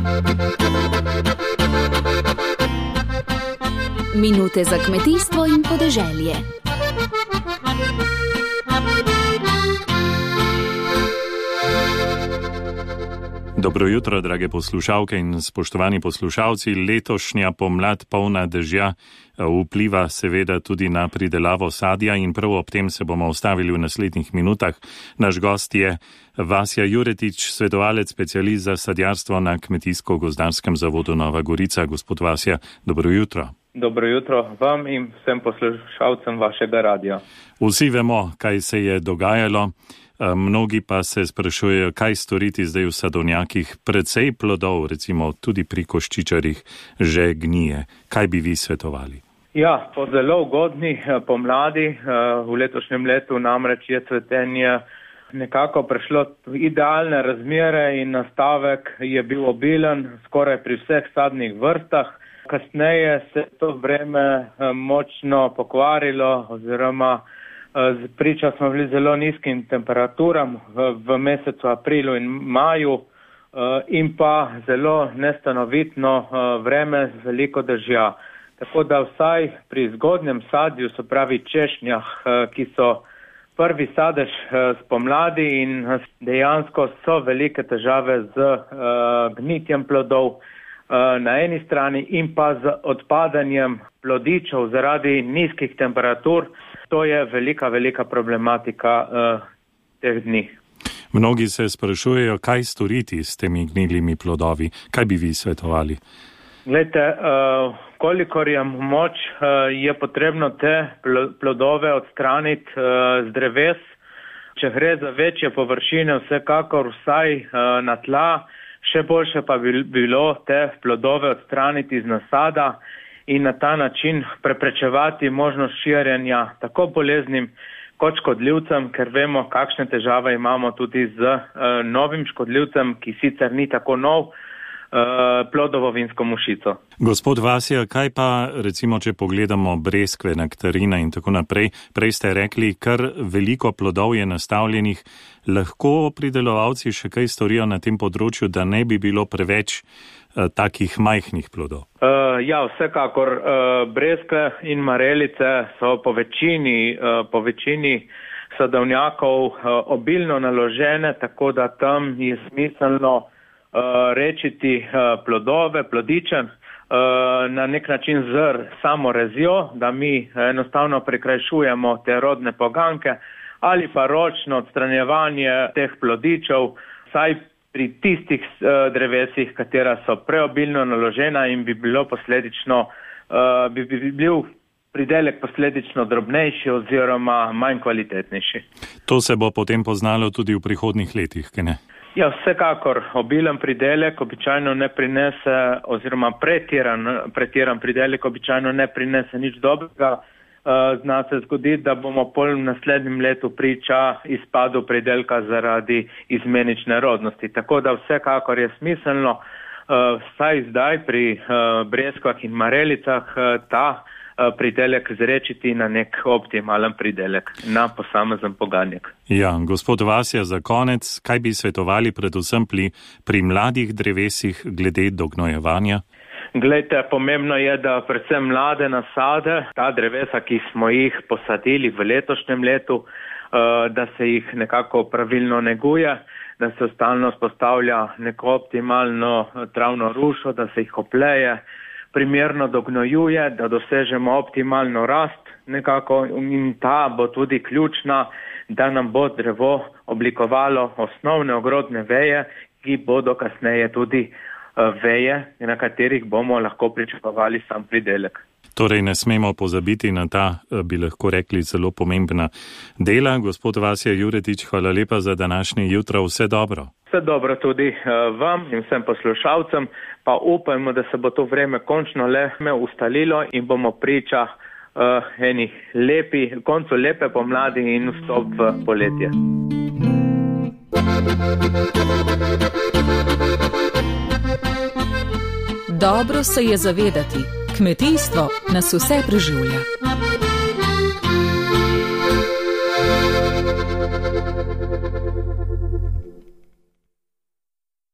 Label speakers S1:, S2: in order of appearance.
S1: Minute za kmetijstvo in podeželje.
S2: Dobro jutro, drage poslušalke in spoštovani poslušalci. Letošnja pomlad polna dežja vpliva seveda tudi na pridelavo sadja in prav ob tem se bomo ustavili v naslednjih minutah. Naš gost je Vasja Juretič, svetovalec specialist za sadjarstvo na Kmetijsko-gozdarskem zavodu Nova Gorica. Gospod Vasja, dobro jutro.
S3: Dobro jutro vam in vsem poslušalcem vašega radia.
S2: Vsi vemo, kaj se je dogajalo. Mnogi pa se sprašujejo, kaj storiti zdaj v sadovnjakih. Precej plodov, recimo tudi pri koščičarjih, že gnije. Kaj bi vi svetovali?
S3: Ja, po zelo ugodni pomladi v letošnjem letu namreč je cvetenje nekako prešlo v idealne razmere in nastavek je bil obilen skoraj pri vseh sadnih vrstah. Kasneje se to vreme močno pokvarilo oziroma priča smo bili zelo nizkim temperaturam v mesecu aprilu in maju in pa zelo nestanovitno vreme z veliko dežja. Tako da vsaj pri zgodnjem sadju, se pravi češnjah, ki so prvi sadež spomladi in dejansko so velike težave z gnitjem plodov na eni strani in pa z odpadanjem plodičev zaradi nizkih temperatur. To je velika problematika teh dni.
S2: Mnogi se sprašujejo, kaj storiti s temi gnilimi plodovi. Kaj bi vi svetovali?
S3: Glejte, kolikor je moč, je potrebno te plodove odstraniti z dreves. Če gre za večje površine, vsekakor vsaj na tla, še boljše pa bi bilo te plodove odstraniti iz nasada in na ta način preprečevati možnost širjenja tako boleznim kot škodljivcem, ker vemo, kakšne težave imamo tudi z novim škodljivcem, ki sicer ni tako nov, plodovo vinsko mušico.
S2: Gospod Vasja, kaj pa recimo, če pogledamo breskve, nektarine in tako naprej, prej ste rekli, kar veliko plodov je nastavljenih, lahko pridelovalci še kaj storijo na tem področju, da ne bi bilo preveč takih majhnih plodov?
S3: Ja, vsekakor breskve in marelice so po večini sadovnjakov obilno naložene, tako da tam je smiselno rečiti plodove, plodiče, na nek način z samorezjo, da mi enostavno prikrajšujemo te rodne poganke ali pa ročno odstranjevanje teh plodičev, saj pri tistih drevesih, katera so preobilno naložena in bi bil pridelek posledično drobnejši oziroma manj kvalitetnejši.
S2: To se bo potem poznalo tudi v prihodnjih letih, kaj ne?
S3: Ja, vsekakor obilen pridelek običajno ne prinese, oziroma pretiran pridelek običajno ne prinese nič dobrega. Zna se zgoditi, da bomo pol v naslednjem letu priča izpadu pridelka zaradi izmenične rodnosti. Tako da vsekakor je smiselno vsaj zdaj pri breskvah in marelicah ta pridelek zrečiti na nek optimalen pridelek, na posamezen poganjek.
S2: Ja, gospod Vasja, za konec, kaj bi svetovali predvsem pri mladih drevesih glede dognojevanja?
S3: Glejte, pomembno je, da predvsem mlade nasade, ta drevesa, ki smo jih posadili v letošnjem letu, da se jih nekako pravilno neguje, da se stalno spostavlja neko optimalno travno rušo, da se jih opleje, primerno dognojuje, da dosežemo optimalno rast nekako in ta bo tudi ključna, da nam bo drevo oblikovalo osnovne ogrodne veje, ki bodo kasneje tudi veje, na katerih bomo lahko pričakovali sam pridelek.
S2: Torej ne smemo pozabiti na ta, bi lahko rekli, zelo pomembna dela. Gospod Vasja Juretič, hvala lepa za današnje jutro. Vse dobro.
S3: Vse dobro tudi vam in vsem poslušalcem, pa upajmo, da se bo to vreme končno le ustalilo in bomo priča koncu lepe pomladi in vstop v poletje.
S1: Dobro se je zavedati, kmetijstvo nas vse preživlja.